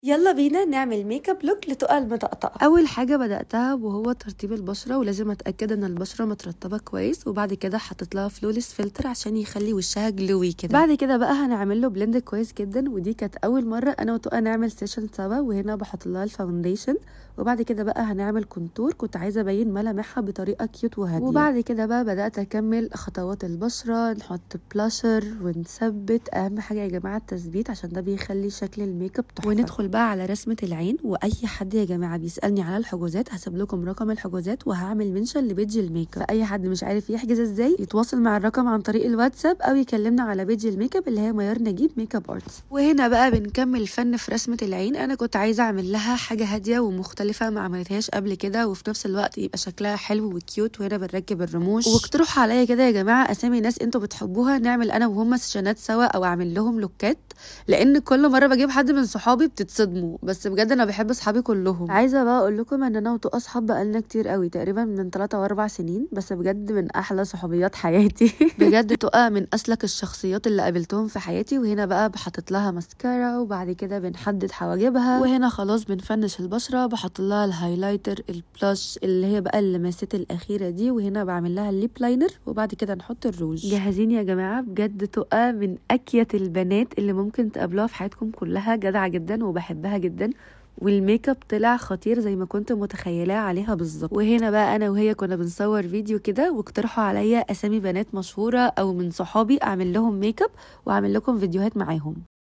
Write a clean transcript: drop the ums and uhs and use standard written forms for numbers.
يلا بينا نعمل ميك اب لوك لتقى المطقطقه. اول حاجه بداتها وهو ترطيب البشره، ولازم اتاكد ان البشره مترطبه كويس، وبعد كده حطيت لها فلوليس فلتر عشان يخلي وشها جلوي كده. بعد كده بقى هنعمل له بلند كويس جدا، ودي كانت اول مره انا وتقى نعمل سيشن سوا. وهنا بحط لها الفاونديشن، وبعد كده بقى هنعمل كونتور. كنت عايزه ابين ملامحها بطريقه كيوت وهاديه. وبعد كده بقى بدات اكمل خطوات البشره، نحط بلاشر ونثبت. اهم حاجه يا جماعه التثبيت، عشان ده بيخلي شكل الميك اب تحفه. وندخل بقى على رسمه العين. واي حد يا جماعه بيسالني على الحجوزات هسيب لكم رقم الحجوزات، وهعمل منشن لبيج الميك اب. فاي حد مش عارف يحجز ازاي يتواصل مع الرقم عن طريق الواتساب، او يكلمنا على بيج الميك اب اللي هي ميار نجيب ميك اب ارتس. وهنا بقى بنكمل فن في رسمه العين. انا كنت عايزه اعمل لها حاجه هاديه ومختلفه ما عملتهاش قبل كده، وفي نفس الوقت يبقى شكلها حلو وكيوت. وهنا بنركب الرموش. واقترحوا عليا كده يا جماعه اسامي ناس انتوا بتحبوها نعمل انا وهم سيشنات سوا، او اعمل لهم لوكات، لان كل مره بجيب حد من صحابي بتتصدموا. بس بجد انا بحب اصحابي كلهم. عايزه بقى اقول لكم ان انا وتقى اصحاب بقالنا كتير قوي، تقريبا من 3 او 4 سنين، بس بجد من احلى صحوبيات حياتي. بجد تقى من اسلك الشخصيات اللي قابلتهم في حياتي. وهنا بقى بحطت لها ماسكارا، وبعد كده بنحدد حواجبها. وهنا خلاص بنفنش البشره، بحط لها الهايلايتر البلاش اللي هي بقى اللمسات الاخيره دي. وهنا بعمل لها الليب لاينر، وبعد كده نحط الروج. جاهزين يا جماعه؟ بجد تقى من اكيت البنات اللي ممكن تقابلوها في حياتكم كلها، جدعه جدا وبحبها جدا، والميك اب طلع خطير زي ما كنت متخيلاه عليها بالظبط. وهنا بقى انا وهي كنا بنصور فيديو كده، واقترحوا عليا اسامي بنات مشهوره او من صحابي اعمل لهم ميك اب واعمل لكم فيديوهات معاهم.